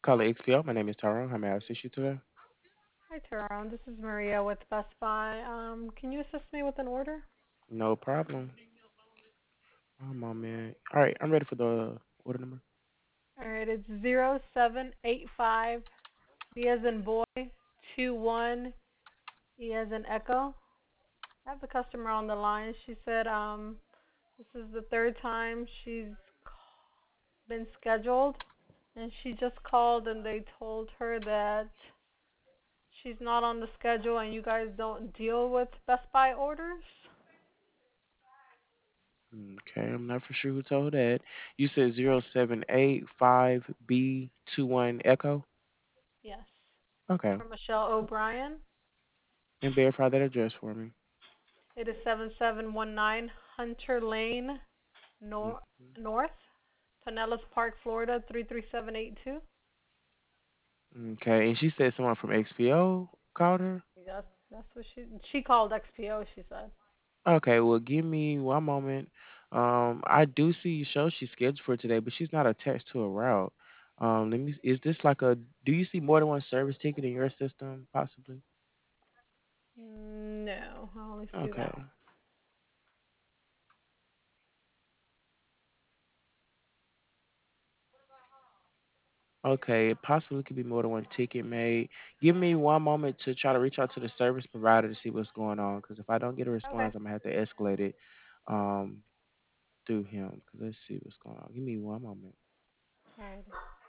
Call it XPO. My name is Tyrone. How may I assist you today? Hi, Tyrone. This is Maria with Best Buy. Can you assist me with an order? No problem. One moment. All right, I'm ready for the order number. All right, it's 0785 B as in boy 21 E as in echo. I have the customer on the line. She said this is the third time she's been scheduled, and she just called and they told her that she's not on the schedule and you guys don't deal with Best Buy orders. Okay, I'm not for sure who told that. You said 0785B21 Echo. Yes. Okay, For Michelle O'Brien. and verify that address for me. It is 7719 Hunter Lane Mm, North, Pinellas Park, Florida 33782. Okay, and she said someone from XPO called her. That's what she called XPO. She said. Okay, well, give me one moment. I do see you show she's scheduled for today, but she's not attached to a route. Let me. Is this like a? Do you see more than one service ticket in your system, possibly? No, I only see that Okay. Okay, it possibly could be more than one ticket made. Give me one moment to try to reach out to the service provider to see what's going on. Because if I don't get a one. Okay. response, I'm gonna have to escalate it um, through him. 'Cause let's see what's going on. Give me one moment. Alright.